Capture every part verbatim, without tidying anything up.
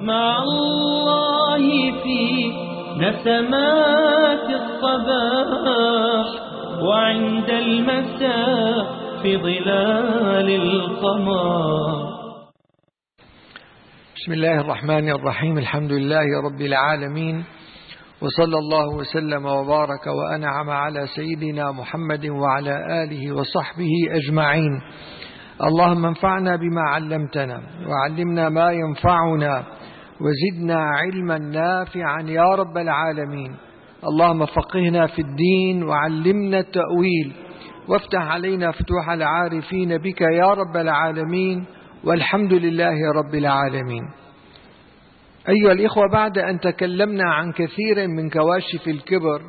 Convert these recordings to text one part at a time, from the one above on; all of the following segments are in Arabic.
مع الله في نسمات الصباح وعند المساء في ظلال القمر. بسم الله الرحمن الرحيم. الحمد لله رب العالمين، وصلى الله وسلم وبارك وأنعم على سيدنا محمد وعلى آله وصحبه أجمعين. اللهم انفعنا بما علمتنا وعلمنا ما ينفعنا وزدنا علما نافعا يا رب العالمين. اللهم فقهنا في الدين وعلمنا التأويل وافتح علينا فتوح العارفين بك يا رب العالمين، والحمد لله رب العالمين. أيها الإخوة، بعد أن تكلمنا عن كثير من كواشف الكبر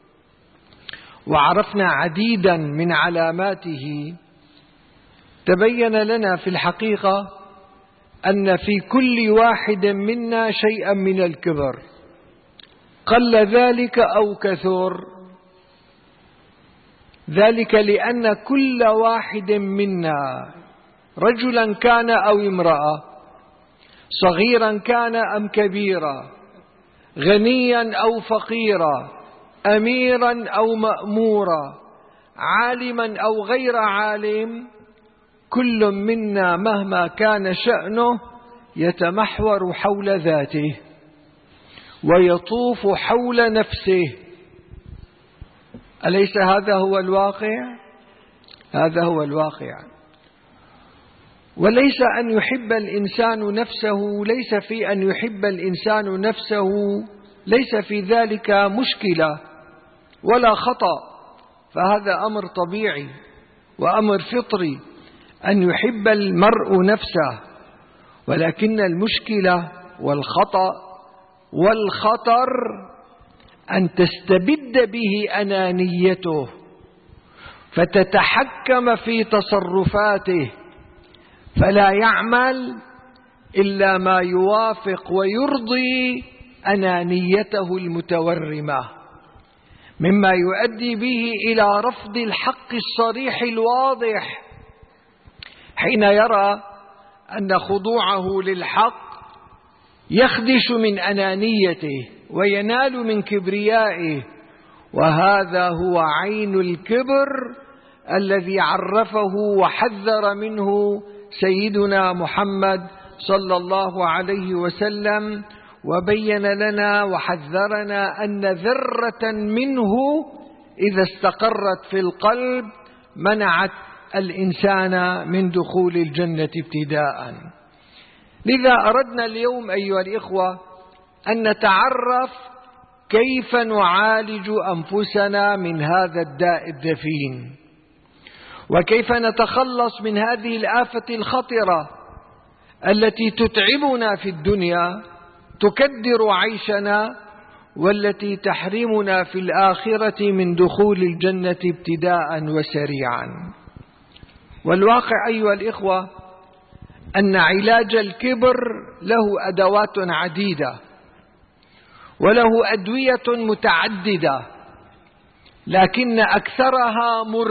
وعرفنا عديدا من علاماته، تبين لنا في الحقيقة أن في كل واحد منا شيئا من الكبر، قل ذلك أو كثر. ذلك لأن كل واحد منا، رجلا كان أو امرأة، صغيرا كان أم كبيرا، غنيا أو فقيرا، أميرا أو مأمورا، عالما أو غير عالم، كل منا مهما كان شأنه يتمحور حول ذاته ويطوف حول نفسه. أليس هذا هو الواقع؟ هذا هو الواقع. وليس أن يحب الإنسان نفسه، ليس في أن يحب الإنسان نفسه ليس في ذلك مشكلة ولا خطأ، فهذا أمر طبيعي وأمر فطري أن يحب المرء نفسه، ولكن المشكلة والخطأ والخطر أن تستبد به أنانيته فتتحكم في تصرفاته، فلا يعمل إلا ما يوافق ويرضي أنانيته المتورمة، مما يؤدي به إلى رفض الحق الصريح الواضح، حين يرى أن خضوعه للحق يخدش من أنانيته وينال من كبريائه، وهذا هو عين الكبر الذي عرفه وحذر منه سيدنا محمد صلى الله عليه وسلم، وبين لنا وحذرنا أن ذرة منه إذا استقرت في القلب منعت الإنسان من دخول الجنة ابتداء. لذا أردنا اليوم أيها الإخوة أن نتعرف كيف نعالج أنفسنا من هذا الداء الدفين، وكيف نتخلص من هذه الآفة الخطرة التي تتعبنا في الدنيا، تكدر عيشنا، والتي تحرمنا في الآخرة من دخول الجنة ابتداء وسريعا. والواقع أيها الإخوة أن علاج الكبر له أدوات عديدة وله أدوية متعددة، لكن أكثرها مر.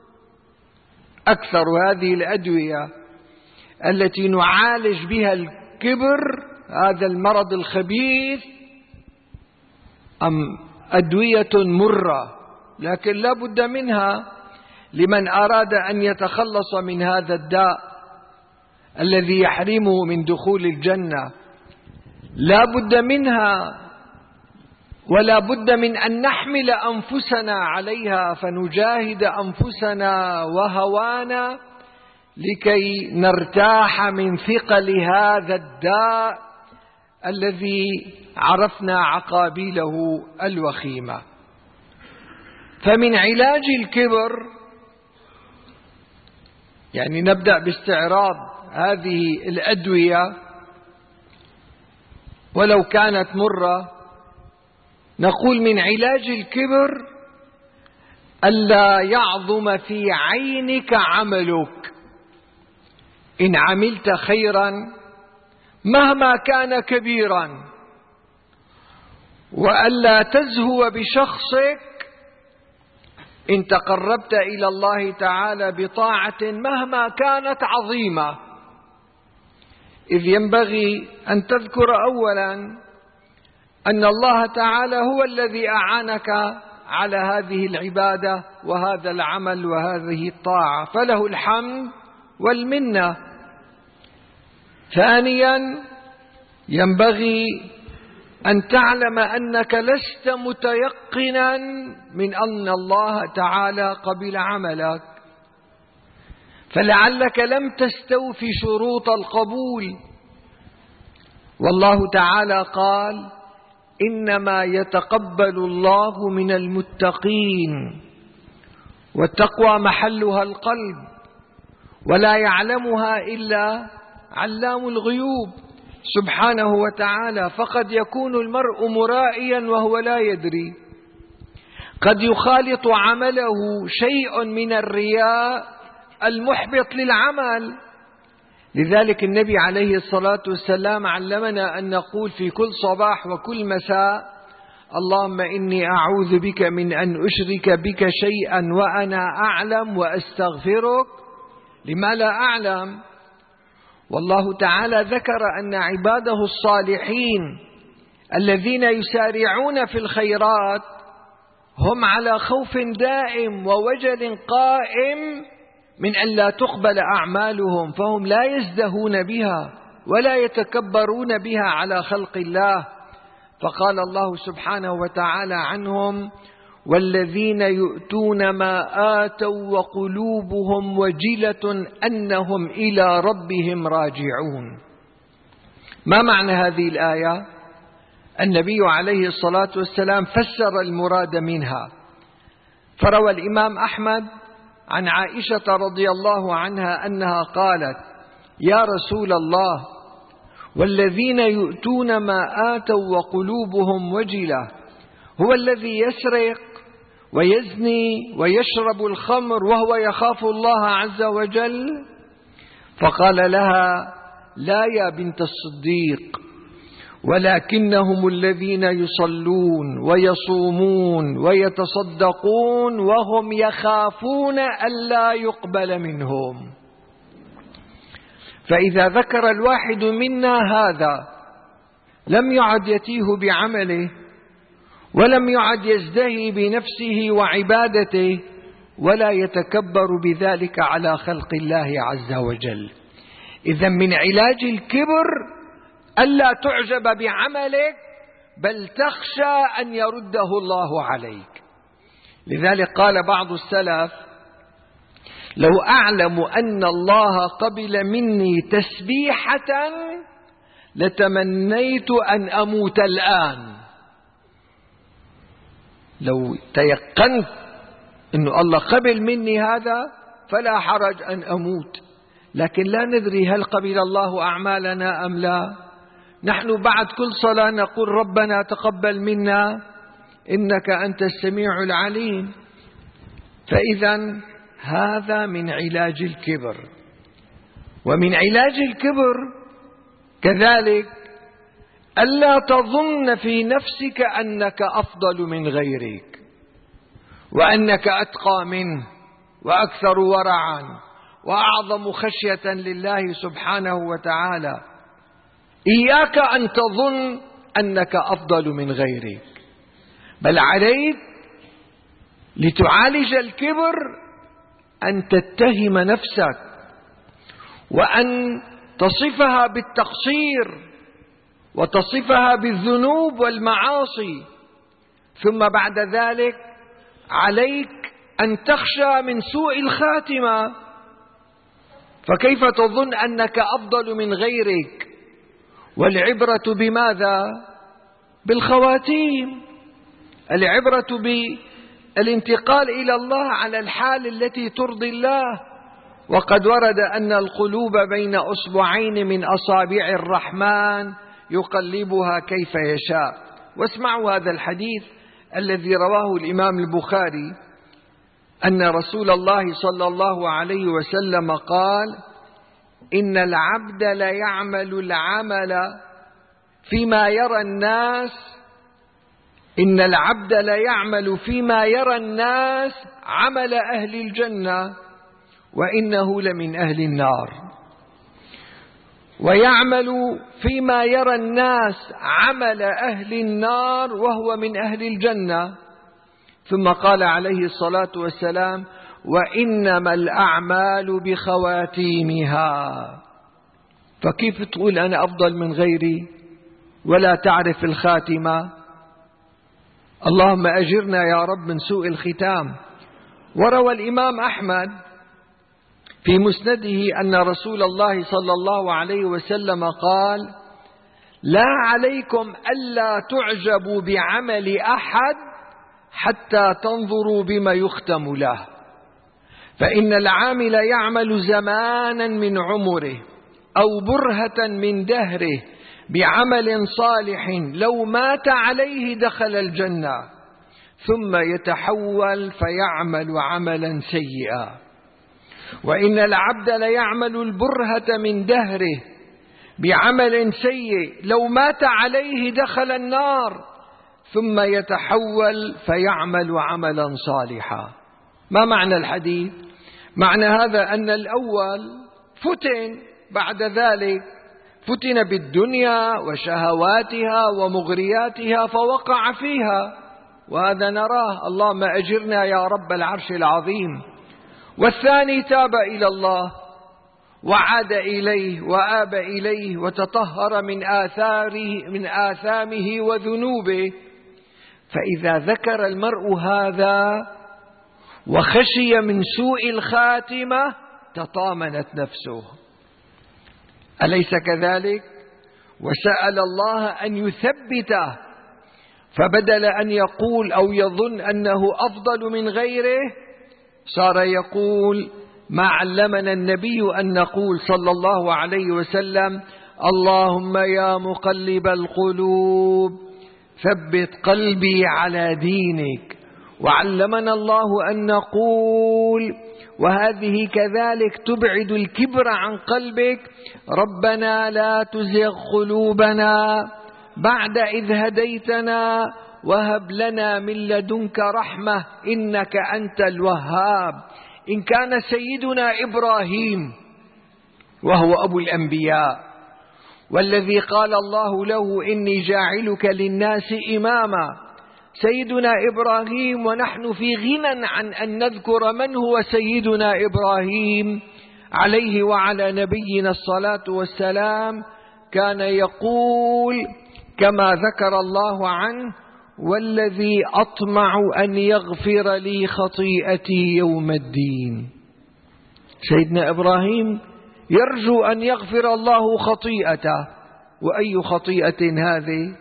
أكثر هذه الأدوية التي نعالج بها الكبر، هذا المرض الخبيث، أم أدوية مرة، لكن لا بد منها لمن أراد أن يتخلص من هذا الداء الذي يحرمه من دخول الجنة. لا بد منها، ولا بد من أن نحمل أنفسنا عليها، فنجاهد أنفسنا وهوانا لكي نرتاح من ثقل هذا الداء الذي عرفنا عقابيله الوخيمة. فمن علاج الكبر، يعني نبدأ باستعراض هذه الأدوية ولو كانت مرة. نقول من علاج الكبر ألا يعظم في عينك عملك، إن عملت خيرا مهما كان كبيرا، وألا تزهو بشخصك إن تقربت إلى الله تعالى بطاعة مهما كانت عظيمة، إذ ينبغي أن تذكر أولا أن الله تعالى هو الذي أعانك على هذه العبادة وهذا العمل وهذه الطاعة، فله الحمد والمنة. ثانيا ينبغي أن تعلم أنك لست متيقنا من أن الله تعالى قبل عملك، فلعلك لم تستوفي شروط القبول. والله تعالى قال: إنما يتقبل الله من المتقين، والتقوى محلها القلب، ولا يعلمها إلا علام الغيوب سبحانه وتعالى. فقد يكون المرء مرائيا وهو لا يدري، قد يخالط عمله شيء من الرياء المحبط للعمل. لذلك النبي عليه الصلاة والسلام علمنا أن نقول في كل صباح وكل مساء: اللهم إني أعوذ بك من أن أشرك بك شيئا وأنا أعلم، وأستغفرك لما لا أعلم. والله تعالى ذكر أن عباده الصالحين الذين يسارعون في الخيرات هم على خوف دائم ووجل قائم من أن لا تقبل أعمالهم، فهم لا يزدهون بها ولا يتكبرون بها على خلق الله. فقال الله سبحانه وتعالى عنهم: والذين يؤتون ما آتوا وقلوبهم وجلة أنهم إلى ربهم راجعون. ما معنى هذه الآية؟ النبي عليه الصلاة والسلام فسر المراد منها، فروى الإمام أحمد عن عائشة رضي الله عنها أنها قالت: يا رسول الله، والذين يؤتون ما آتوا وقلوبهم وجلة هو الذي يسرق ويزني ويشرب الخمر وهو يخاف الله عز وجل؟ فقال لها: لا يا بنت الصديق، ولكنهم الذين يصلون ويصومون ويتصدقون وهم يخافون ألا يقبل منهم. فإذا ذكر الواحد منا هذا لم يعد يتيه بعمله، ولم يعد يزدهي بنفسه وعبادته، ولا يتكبر بذلك على خلق الله عز وجل. إذن من علاج الكبر ألا تعجب بعملك، بل تخشى أن يرده الله عليك. لذلك قال بعض السلف: لو أعلم أن الله قبل مني تسبيحة لتمنيت أن أموت الآن. لو تيقنت أن الله قبل مني هذا فلا حرج أن أموت، لكن لا ندري هل قبل الله أعمالنا أم لا. نحن بعد كل صلاة نقول: ربنا تقبل منا إنك أنت السميع العليم. فإذا هذا من علاج الكبر. ومن علاج الكبر كذلك ألا تظن في نفسك أنك أفضل من غيرك، وأنك أتقى منه وأكثر ورعا وأعظم خشية لله سبحانه وتعالى. إياك أن تظن أنك أفضل من غيرك، بل عليك لتعالج الكبر أن تتهم نفسك وأن تصفها بالتقصير وتصفها بالذنوب والمعاصي، ثم بعد ذلك عليك أن تخشى من سوء الخاتمة. فكيف تظن أنك أفضل من غيرك؟ والعبرة بماذا؟ بالخواتيم. العبرة بالانتقال إلى الله على الحال التي ترضي الله. وقد ورد أن القلوب بين أصبعين من أصابع الرحمن يقلبها كيف يشاء. واسمعوا هذا الحديث الذي رواه الإمام البخاري أن رسول الله صلى الله عليه وسلم قال: إن العبد ليعمل العمل فيما يرى الناس إن العبد ليعمل فيما يرى الناس عمل أهل الجنة، وإنه لمن أهل النار. ويعمل فيما يرى الناس عمل أهل النار وهو من أهل الجنة. ثم قال عليه الصلاة والسلام: وإنما الأعمال بخواتيمها. فكيف تقول أنا أفضل من غيري ولا تعرف الخاتمة؟ اللهم أجرنا يا رب من سوء الختام. وروى الإمام أحمد في مسنده أن رسول الله صلى الله عليه وسلم قال: لا عليكم ألا تعجبوا بعمل أحد حتى تنظروا بما يختم له، فإن العامل يعمل زمانا من عمره أو برهة من دهره بعمل صالح لو مات عليه دخل الجنة، ثم يتحول فيعمل عملا سيئا. وإن العبد ليعمل البرهة من دهره بعمل سيء لو مات عليه دخل النار، ثم يتحول فيعمل عملا صالحا. ما معنى الحديث؟ معنى هذا أن الأول فتن بعد ذلك، فتن بالدنيا وشهواتها ومغرياتها فوقع فيها، وهذا نراه، اللهم أجرنا يا رب العرش العظيم. والثاني تاب إلى الله وعاد إليه وآب إليه وتطهر من آثاره من آثامه وذنوبه. فإذا ذكر المرء هذا وخشي من سوء الخاتمة تطامنت نفسه، أليس كذلك؟ وسأل الله أن يثبته، فبدل أن يقول أو يظن أنه أفضل من غيره صار يقول ما علمنا النبي أن نقول صلى الله عليه وسلم: اللهم يا مقلب القلوب ثبت قلبي على دينك. وعلمنا الله أن نقول، وهذه كذلك تبعد الكبر عن قلبك: ربنا لا تزغ قلوبنا بعد إذ هديتنا وهب لنا من لدنك رحمة إنك أنت الوهاب. إن كان سيدنا إبراهيم وهو أبو الأنبياء والذي قال الله له إني جاعلك للناس إماما، سيدنا إبراهيم، ونحن في غنى عن أن نذكر من هو سيدنا إبراهيم عليه وعلى نبينا الصلاة والسلام، كان يقول كما ذكر الله عنه: والذي أطمع أن يغفر لي خطيئتي يوم الدين. سيدنا إبراهيم يرجو أن يغفر الله خطيئته، وأي خطيئة هذه؟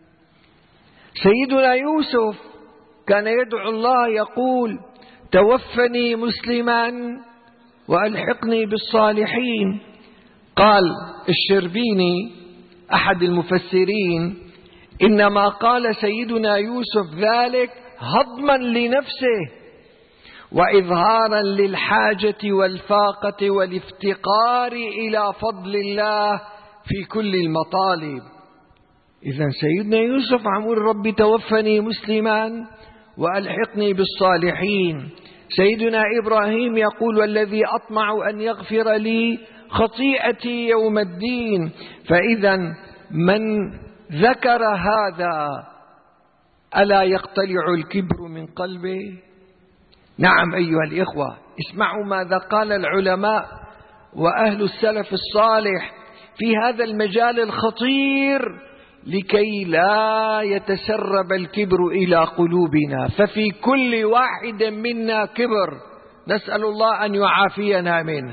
سيدنا يوسف كان يدعو الله يقول: توفني مسلما وألحقني بالصالحين. قال الشربيني أحد المفسرين: إنما قال سيدنا يوسف ذلك هضما لنفسه وإظهارا للحاجة والفاقة والافتقار إلى فضل الله في كل المطالب. إذن سيدنا يوسف عمول: ربي توفني مسلما وألحقني بالصالحين. سيدنا إبراهيم يقول: والذي أطمع أن يغفر لي خطيئتي يوم الدين. فإذا من ذكر هذا ألا يقتلع الكبر من قلبه؟ نعم أيها الإخوة، اسمعوا ماذا قال العلماء وأهل السلف الصالح في هذا المجال الخطير لكي لا يتسرب الكبر إلى قلوبنا، ففي كل واحد منا كبر، نسأل الله أن يعافينا منه.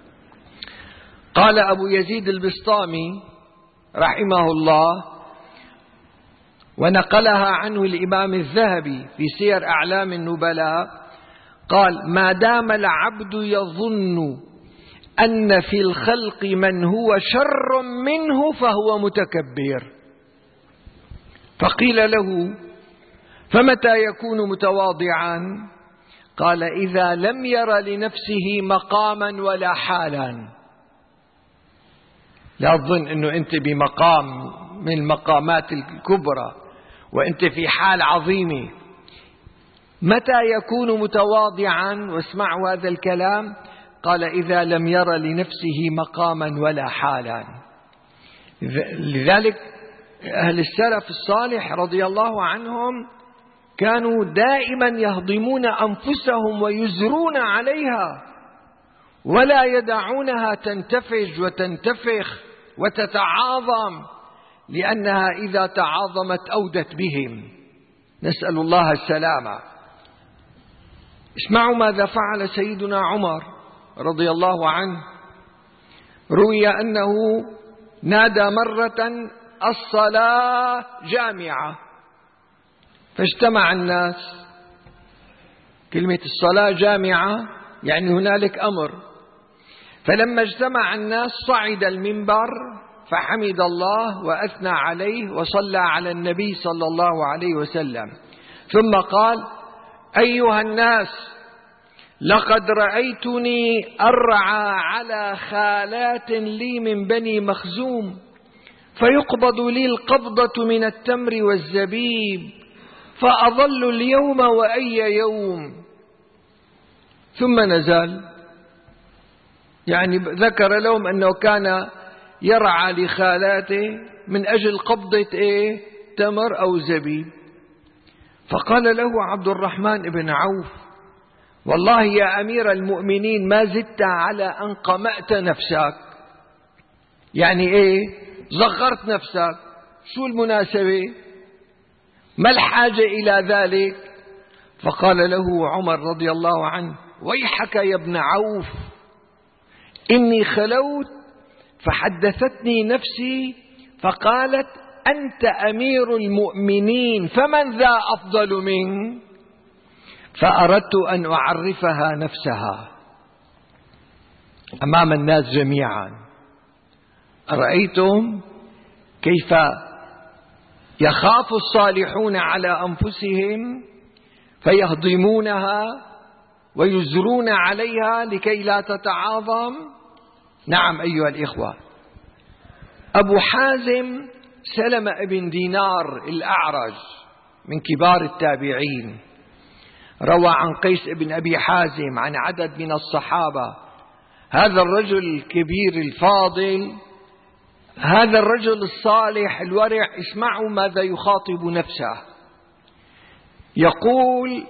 قال أبو يزيد البسطامي رحمه الله، ونقلها عنه الإمام الذهبي في سير أعلام النبلاء، قال: ما دام العبد يظن أن في الخلق من هو شر منه فهو متكبر. فقيل له: فمتى يكون متواضعا؟ قال: إذا لم ير لنفسه مقاما ولا حالا. لا تظن أنه أنت بمقام من المقامات الكبرى وأنت في حال عظيمة. متى يكون متواضعا؟ واسمعوا هذا الكلام، قال: إذا لم ير لنفسه مقاما ولا حالا. لذلك أهل السلف الصالح رضي الله عنهم كانوا دائما يهضمون أنفسهم ويزرون عليها ولا يدعونها تنتفج وتنتفخ وتتعاظم، لأنها إذا تعاظمت أودت بهم. نسأل الله السلامة. اسمعوا ماذا فعل سيدنا عمر رضي الله عنه. روي أنه نادى مرة: الصلاة جامعة، فاجتمع الناس. كلمة الصلاة جامعة يعني هنالك أمر. فلما اجتمع الناس صعد المنبر فحمد الله وأثنى عليه وصلى على النبي صلى الله عليه وسلم، ثم قال: أيها الناس، لقد رأيتني أرعى على خالات لي من بني مخزوم، فيقبض لي القبضة من التمر والزبيب، فأظل اليوم وأي يوم. ثم نزل، يعني ذكر لهم أنه كان يرعى لخالاته من أجل قبضة إيه؟ تمر أو زبيب. فقال له عبد الرحمن بن عوف: والله يا أمير المؤمنين ما زدت على أن قمأت نفسك. يعني إيه؟ صغرت نفسك. شو المناسبة؟ ما الحاجة إلى ذلك؟ فقال له عمر رضي الله عنه: ويحك يا ابن عوف، إني خلوت فحدثتني نفسي فقالت: أنت أمير المؤمنين فمن ذا أفضل منك؟ فأردت أن أعرفها نفسها أمام الناس جميعا. أرأيتم كيف يخاف الصالحون على أنفسهم فيهضمونها ويزرون عليها لكي لا تتعاظم؟ نعم أيها الإخوة. أبو حازم سلمة بن دينار الأعرج من كبار التابعين، روى عن قيس بن أبي حازم عن عدد من الصحابة. هذا الرجل الكبير الفاضل، هذا الرجل الصالح الورع، اسمعوا ماذا يخاطب نفسه. يقول: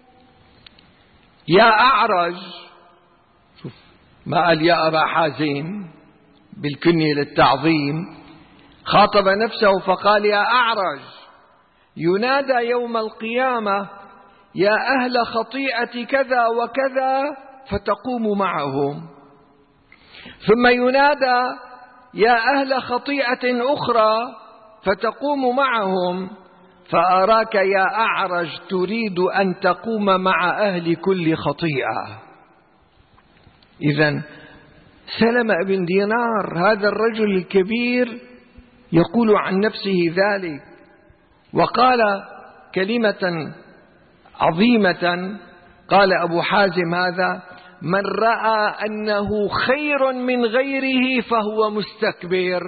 يا أعرج، شوف ما قال يا أبا حازم بالكنية للتعظيم، خاطب نفسه فقال: يا أعرج، ينادى يوم القيامة: يا أهل خطيئة كذا وكذا، فتقوم معهم. ثم ينادى: يا أهل خطيئة أخرى، فتقوم معهم. فأراك يا أعرج تريد أن تقوم مع أهل كل خطيئة. إذن سلمة بن دينار هذا الرجل الكبير يقول عن نفسه ذلك، وقال كلمة عظيمة. قال أبو حازم هذا: من رأى أنه خير من غيره فهو مستكبر،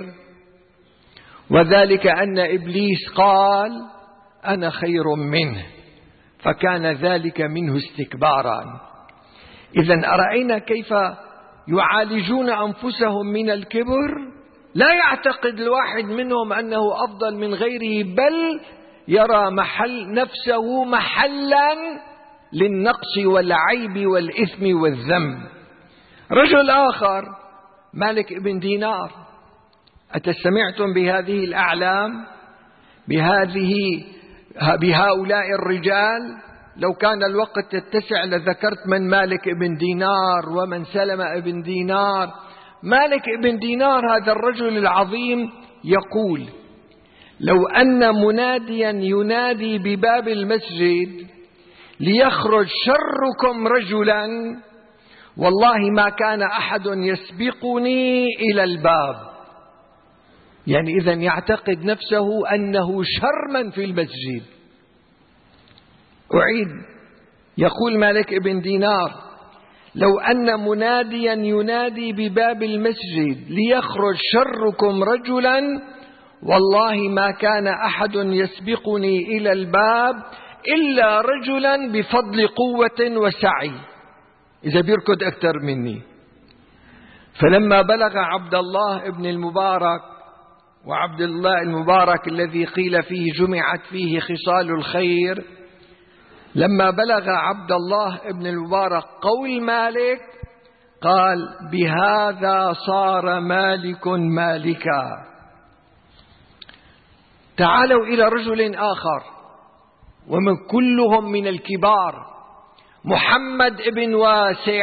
وذلك أن إبليس قال: أنا خير منه، فكان ذلك منه استكبارا. إذن أرأينا كيف يعالجون أنفسهم من الكبر. لا يعتقد الواحد منهم أنه أفضل من غيره، بل يرى محل نفسه محلا للنقص والعيب والإثم والذنب. رجل آخر مالك بن دينار، أتسمعتم بهذه الأعلام، بهذه بهؤلاء الرجال؟ لو كان الوقت يتسع لذكرت من مالك بن دينار ومن سلمة بن دينار. مالك بن دينار هذا الرجل العظيم يقول: لو أن مناديا ينادي بباب المسجد ليخرج شركم رجلا، والله ما كان أحد يسبقني إلى الباب. يعني إذن يعتقد نفسه أنه شر من في المسجد. أعيد، يقول مالك بن دينار: لو أن مناديا ينادي بباب المسجد ليخرج شركم رجلا، والله ما كان أحد يسبقني إلى الباب إلا رجلا بفضل قوة وسعي، إذا بيركض أكثر مني. فلما بلغ عبد الله بن المبارك وعبد الله المبارك الذي قيل فيه جمعت فيه خصال الخير، لما بلغ عبد الله بن المبارك قول مالك قال: بهذا صار مالك مالكا. تعالوا إلى رجل آخر ومن كلهم من الكبار، محمد بن واسع،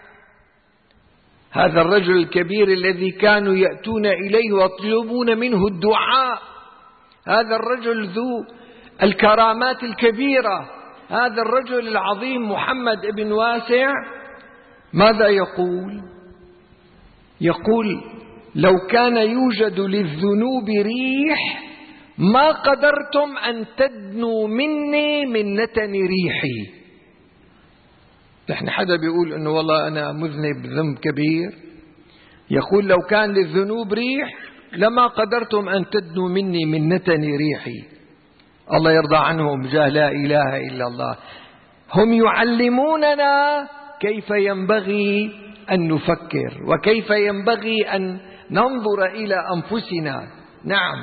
هذا الرجل الكبير الذي كانوا يأتون إليه ويطلبون منه الدعاء، هذا الرجل ذو الكرامات الكبيرة، هذا الرجل العظيم محمد بن واسع، ماذا يقول؟ يقول: لو كان يوجد للذنوب ريح ما قدرتم أن تدنوا مني من نتن ريحي. نحن حدا بيقول إنه والله أنا مذنب ذنب كبير، يقول: لو كان للذنوب ريح لما قدرتم أن تدنوا مني من نتن ريحي. الله يرضى عنهم، جاه لا إله إلا الله. هم يعلموننا كيف ينبغي أن نفكر وكيف ينبغي أن ننظر إلى أنفسنا. نعم.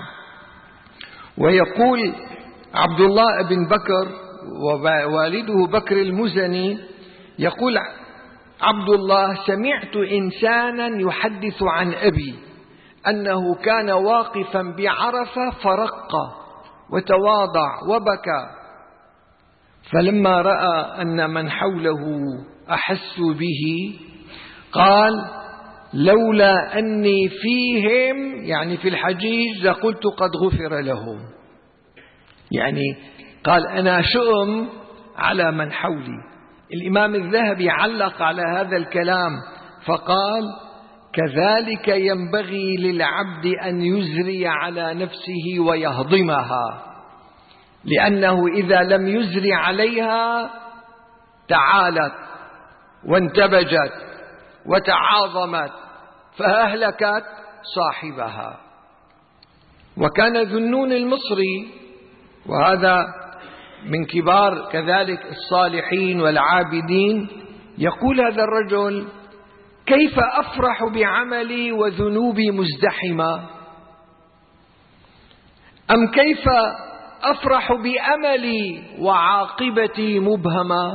ويقول عبد الله بن بكر ووالده بكر المزني، يقول عبد الله: سمعت إنسانا يحدث عن أبي أنه كان واقفا بعرفة فرق وتواضع وبكى، فلما رأى أن من حوله أحسوا به قال: لولا أني فيهم، يعني في الحجيج، لقلت قد غفر لهم. يعني قال أنا شؤم على من حولي. الإمام الذهبي علق على هذا الكلام فقال: كذلك ينبغي للعبد أن يزري على نفسه ويهضمها، لأنه إذا لم يزري عليها تعالت وانتبجت وتعاظمت فأهلكت صاحبها. وكان ذنون المصري، وهذا من كبار كذلك الصالحين والعابدين، يقول هذا الرجل: كيف أفرح بعملي وذنوبي مزدحمة، أم كيف أفرح بأملي وعاقبتي مبهمة.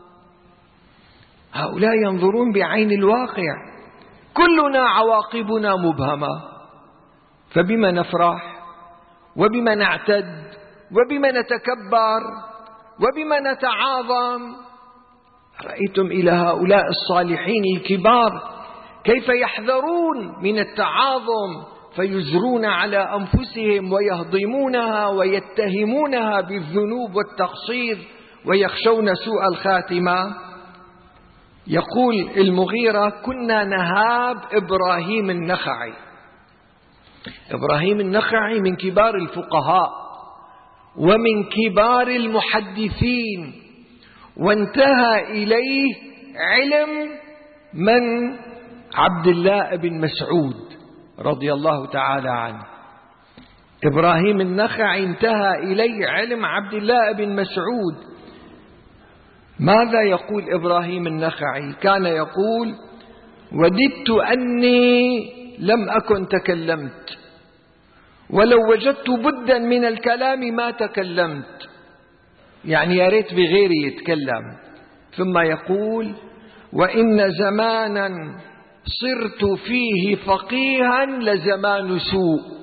هؤلاء ينظرون بعين الواقع، كلنا عواقبنا مبهمة، فبما نفرح وبما نعتد وبما نتكبر وبما نتعاظم. رأيتم إلى هؤلاء الصالحين الكبار كيف يحذرون من التعاظم، فيزرون على أنفسهم ويهضمونها ويتهمونها بالذنوب والتقصير ويخشون سوء الخاتمة. يقول المغيرة: كنا نهاب إبراهيم النخعي. إبراهيم النخعي من كبار الفقهاء ومن كبار المحدثين، وانتهى إليه علم من عبد الله بن مسعود رضي الله تعالى عنه. إبراهيم النخعي انتهى إليه علم عبد الله بن مسعود. ماذا يقول إبراهيم النخعي؟ كان يقول: وددت أني لم أكن تكلمت، ولو وجدت بدا من الكلام ما تكلمت، يعني يا ريت بغيري يتكلم. ثم يقول: وإن زمانا صرت فيه فقيها لزمان سوء.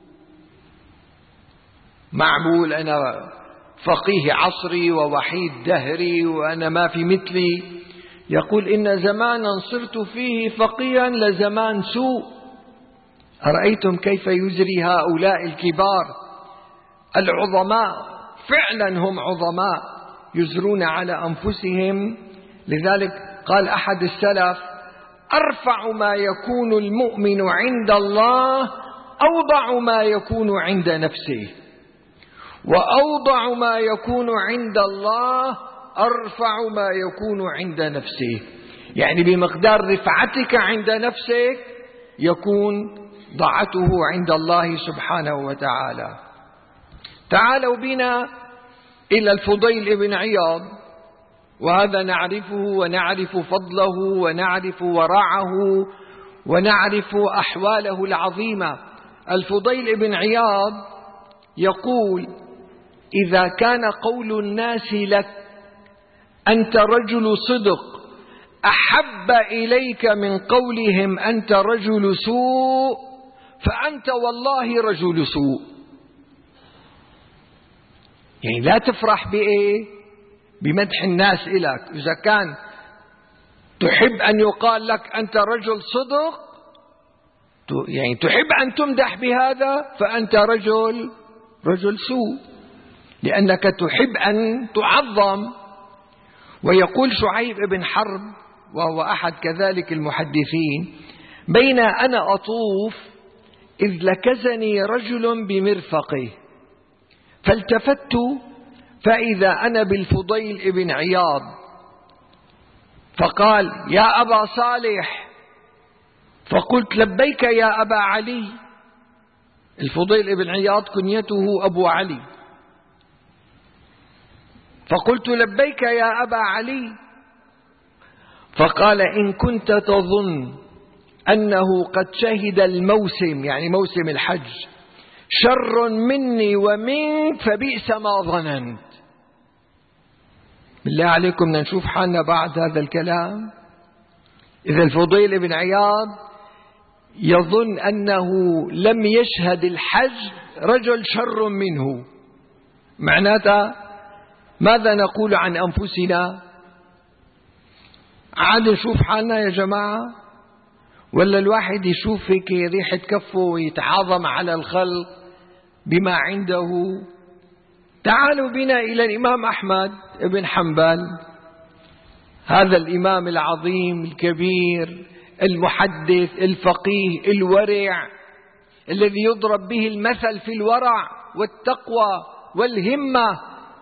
معقول أنا فقيه عصري ووحيد دهري وأنا ما في مثلي؟ يقول: إن زمانا صرت فيه فقيها لزمان سوء. أرأيتم كيف يزري هؤلاء الكبار العظماء؟ فعلا هم عظماء، يزرون على أنفسهم. لذلك قال أحد السلف: أرفع ما يكون المؤمن عند الله أوضع ما يكون عند نفسه، وأوضع ما يكون عند الله أرفع ما يكون عند نفسه. يعني بمقدار رفعتك عند نفسك يكون ضعته عند الله سبحانه وتعالى. تعالوا بنا إلى الفضيل بن عياض، وهذا نعرفه ونعرف فضله ونعرف ورعه ونعرف أحواله العظيمة. الفضيل بن عياض يقول: إذا كان قول الناس لك أنت رجل صدق أحب إليك من قولهم أنت رجل سوء فأنت والله رجل سوء. يعني لا تفرح بإيه؟ بمدح الناس إليك. إذا كان تحب أن يقال لك أنت رجل صدق، يعني تحب أن تمدح بهذا، فأنت رجل رجل سوء، لأنك تحب أن تعظم. ويقول شعيب بن حرب وهو أحد كذلك المحدثين: بين أنا أطوف إذ لكزني رجل بمرفقه فالتفت فإذا أنا بالفضيل بن عياض، فقال: يا أبا صالح. فقلت: لبيك يا أبا علي. الفضيل بن عياض كنيته أبو علي. فقلت: لبيك يا أبا علي. فقال: إن كنت تظن أنه قد شهد الموسم، يعني موسم الحج، شر مني ومنك فبئس ما ظننت. بالله عليكم نشوف حالنا بعد هذا الكلام. إذا الفضيل بن عياض يظن أنه لم يشهد الحج رجل شر منه، معناته ماذا نقول عن أنفسنا؟ عاد نشوف حالنا يا جماعة، ولا الواحد يشوف هيك ريحة كفه ويتعاظم على الخلق بما عنده؟ تعالوا بنا إلى الإمام أحمد بن حنبل، هذا الإمام العظيم الكبير المحدث الفقيه الورع الذي يضرب به المثل في الورع والتقوى والهمة.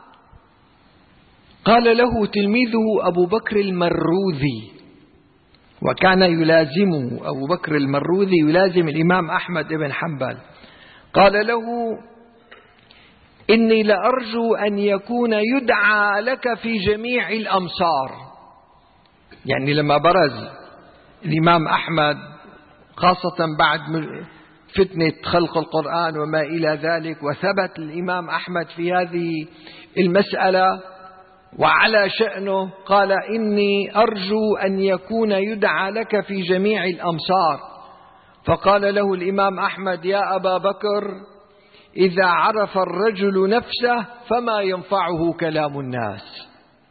قال له تلميذه أبو بكر المروذي، وكان يلازمه أبو بكر المروذي يلازم الإمام أحمد بن حنبل، قال له: إني لأرجو أن يكون يدعى لك في جميع الأمصار. يعني لما برز الإمام أحمد خاصة بعد فتنة خلق القرآن وما إلى ذلك، وثبت الإمام أحمد في هذه المسألة وعلى شأنه، قال: إني أرجو أن يكون يدعى لك في جميع الأمصار. فقال له الإمام أحمد: يا أبا بكر، إذا عرف الرجل نفسه فما ينفعه كلام الناس.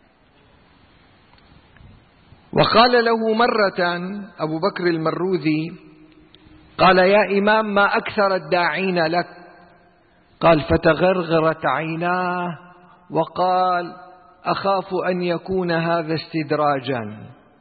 وقال له مرة أبو بكر المروذي، قال: يا إمام، ما أكثر الداعين لك؟ قال: فتغرغرت عيناه وقال: أخاف أن يكون هذا استدراجا،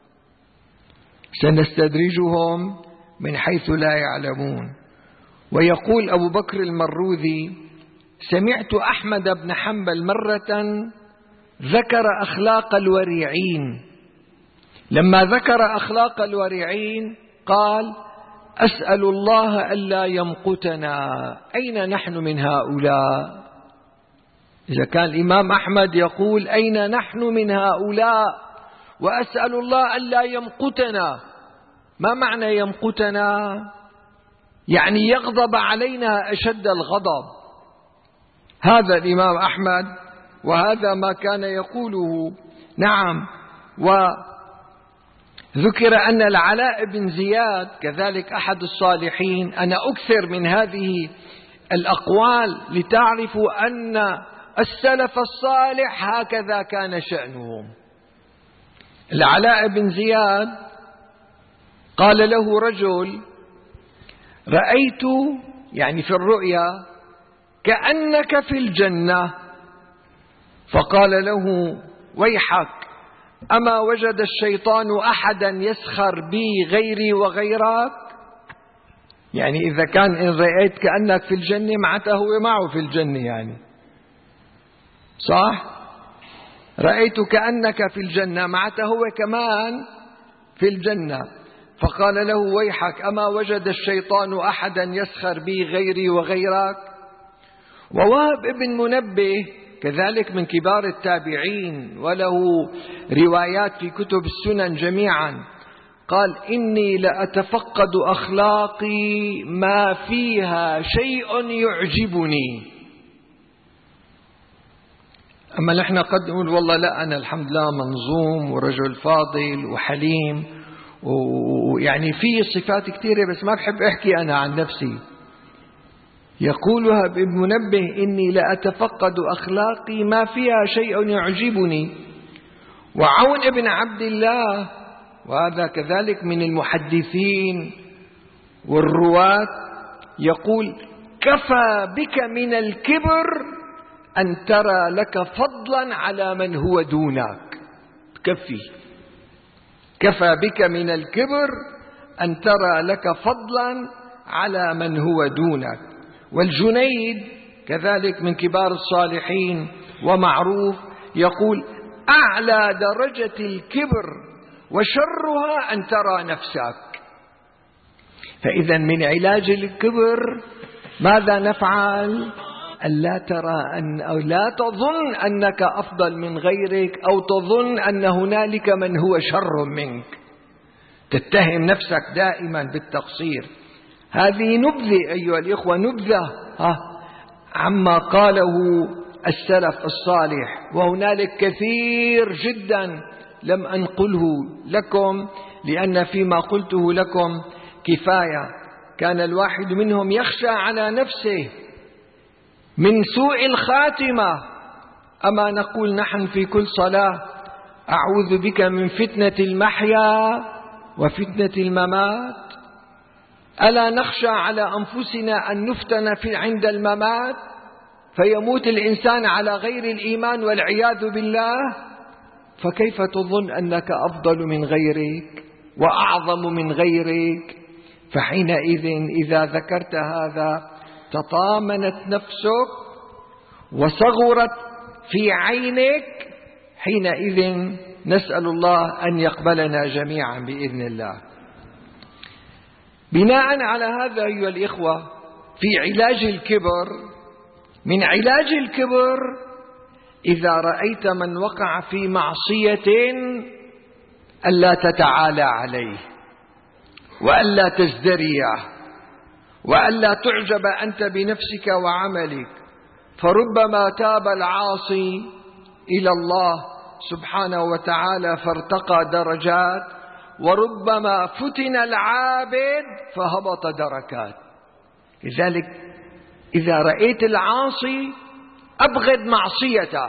سنستدرجهم من حيث لا يعلمون. ويقول أبو بكر المروذي: سمعت أحمد بن حنبل مرة ذكر أخلاق الورعين، لما ذكر أخلاق الورعين قال: أسأل الله ألا يمقتنا، أين نحن من هؤلاء؟ إذا كان الإمام أحمد يقول أين نحن من هؤلاء وأسأل الله ألا يمقتنا، ما معنى يمقتنا؟ يعني يغضب علينا أشد الغضب. هذا الإمام أحمد وهذا ما كان يقوله. نعم. وذكر أن العلاء بن زياد كذلك أحد الصالحين. أنا أكثر من هذه الأقوال لتعرفوا أن السلف الصالح هكذا كان شأنهم. العلاء بن زياد قال له رجل: رأيت، يعني في الرؤيا، كأنك في الجنة. فقال له: ويحك، أما وجد الشيطان أحدا يسخر بي غيري وغيرك؟ يعني إذا كان إن رأيت كأنك في الجنة معناته هو معه في الجنة، يعني صح؟ رأيت كأنك في الجنة معناته هو كمان في الجنة. فقال له: ويحك، أما وجد الشيطان أحدا يسخر بي غيري وغيرك؟ ووهب بن منبه كذلك من كبار التابعين وله روايات في كتب السنن جميعا، قال إني لأتفقد أخلاقي ما فيها شيء يعجبني. أما نحن قد نقول والله لا، أنا الحمد لله منظوم ورجل فاضل وحليم، ويعني في صفات كثيرة بس ما بحب أحكي أنا عن نفسي. يقولها ابن منبه إني لأتفقد أخلاقي ما فيها شيء يعجبني. وعون ابن عبد الله، وهذا كذلك من المحدثين والرواة، يقول كفى بك من الكبر أن ترى لك فضلا على من هو دونك. كفي كفى بك من الكبر أن ترى لك فضلا على من هو دونك. والجنيد كذلك من كبار الصالحين ومعروف، يقول أعلى درجة الكبر وشرها أن ترى نفسك. فإذا من علاج الكبر ماذا نفعل؟ ألا ترى أن أو لا تظن أنك أفضل من غيرك، أو تظن أن هنالك من هو شر منك، تتهم نفسك دائما بالتقصير. هذه نبذة أيها الإخوة، نبذة عما قاله السلف الصالح، وهنالك كثير جدا لم أنقله لكم لأن فيما قلته لكم كفاية. كان الواحد منهم يخشى على نفسه من سوء الخاتمة. أما نقول نحن في كل صلاة أعوذ بك من فتنة المحيا وفتنة الممات؟ ألا نخشى على أنفسنا أن نفتن في عند الممات فيموت الإنسان على غير الإيمان والعياذ بالله؟ فكيف تظن أنك أفضل من غيرك وأعظم من غيرك؟ فحينئذ إذا ذكرت هذا تطامنت نفسك وصغرت في عينك. حينئذ نسأل الله أن يقبلنا جميعا بإذن الله. بناء على هذا أيها الإخوة، في علاج الكبر، من علاج الكبر إذا رأيت من وقع في معصية ألا تتعالى عليه، وألا تزدريه، وألا تعجب أنت بنفسك وعملك. فربما تاب العاصي إلى الله سبحانه وتعالى فارتقى درجات، وربما فتن العابد فهبط دركات. لذلك إذا رأيت العاصي أبغض معصيته،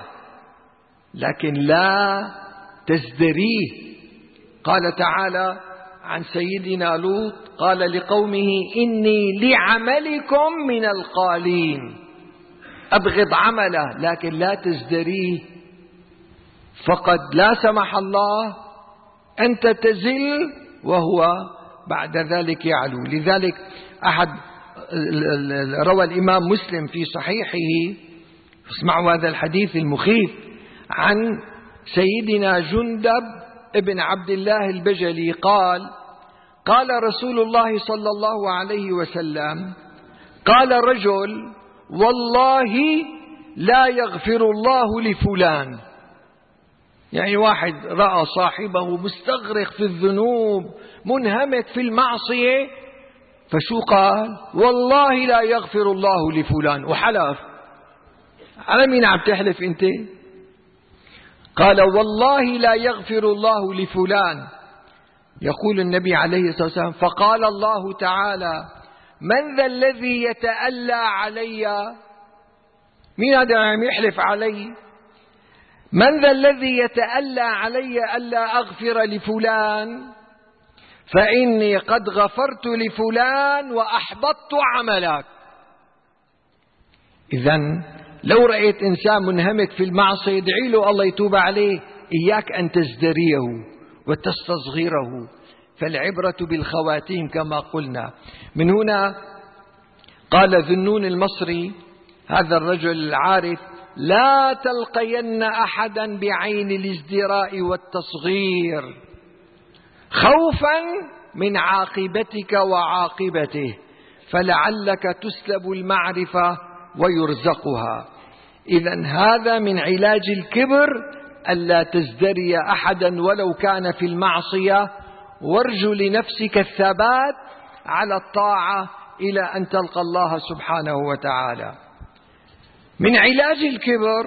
لكن لا تزدريه. قال تعالى عن سيدنا لوط قال لقومه إني لعملكم من القالين. أبغض عمله لكن لا تزدريه، فقد لا سمح الله أنت تزل وهو بعد ذلك يعلو. لذلك أحد روى الإمام مسلم في صحيحه، اسمعوا هذا الحديث المخيف، عن سيدنا جندب ابن عبد الله البجلي قال قال رسول الله صلى الله عليه وسلم قال رجل والله لا يغفر الله لفلان. يعني واحد رأى صاحبه مستغرق في الذنوب منهمك في المعصية، فشو قال؟ والله لا يغفر الله لفلان، وحلف. على مين عم تحلف انت؟ قال والله لا يغفر الله لفلان. يقول النبي عليه الصلاة والسلام فقال الله تعالى من ذا الذي يتألى علي؟ مين هذا عم يحلف علي؟ من ذا الذي يتألى علي ألا أغفر لفلان؟ فإني قد غفرت لفلان وأحبطت عملك. إذن لو رأيت إنسان منهمك في المعصية ادعي له الله يتوب عليه، إياك أن تزدريه وتستصغيره، فالعبرة بالخواتيم كما قلنا. من هنا قال ذنون المصري هذا الرجل العارف لا تلقين أحدا بعين الازدراء والتصغير خوفا من عاقبتك وعاقبته، فلعلك تسلب المعرفة ويرزقها. إذن هذا من علاج الكبر ألا تزدري أحدا ولو كان في المعصية، وارجو لنفسك الثبات على الطاعة إلى أن تلقى الله سبحانه وتعالى. من علاج الكبر،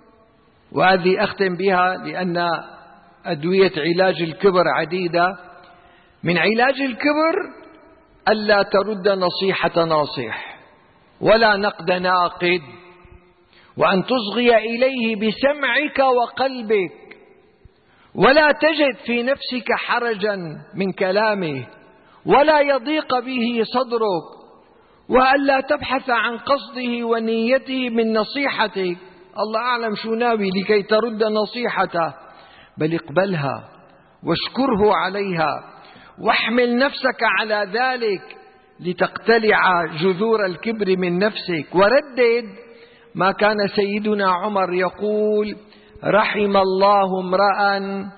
وهذه أختم بها لأن أدوية علاج الكبر عديدة، من علاج الكبر ألا ترد نصيحة ناصح ولا نقد ناقد، وأن تصغي إليه بسمعك وقلبك، ولا تجد في نفسك حرجا من كلامه ولا يضيق به صدرك، وألا تبحث عن قصده ونيته من نصيحتك، الله أعلم شو ناوي لكي ترد نصيحته، بل اقبلها واشكره عليها، واحمل نفسك على ذلك لتقتلع جذور الكبر من نفسك. وردد ما كان سيدنا عمر يقول: رحم الله امرأ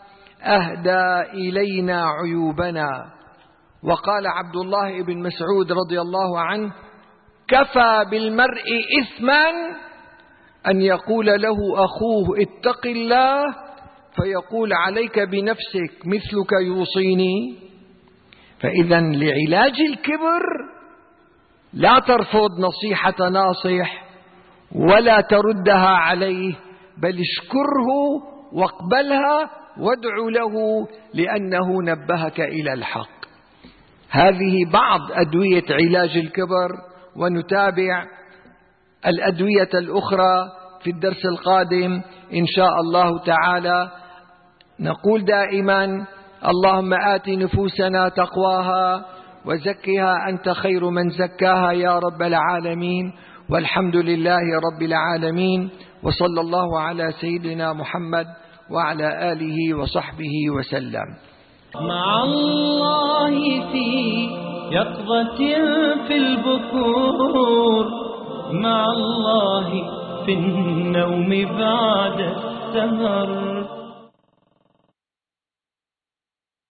أهدى إلينا عيوبنا. وقال عبد الله بن مسعود رضي الله عنه: كفى بالمرء إثما أن يقول له أخوه اتق الله فيقول عليك بنفسك مثلك يوصيني. فإذا لعلاج الكبر لا ترفض نصيحة ناصح ولا تردها عليه، بل اشكره واقبلها وادع له لأنه نبهك إلى الحق. هذه بعض أدوية علاج الكبر، ونتابع الأدوية الأخرى في الدرس القادم إن شاء الله تعالى. نقول دائما: اللهم آت نفوسنا تقواها وزكها أنت خير من زكاها يا رب العالمين، والحمد لله رب العالمين، وصلى الله على سيدنا محمد وعلى آله وصحبه وسلم. مع الله في يقظة في البكور، مع الله في النوم بعد السهر.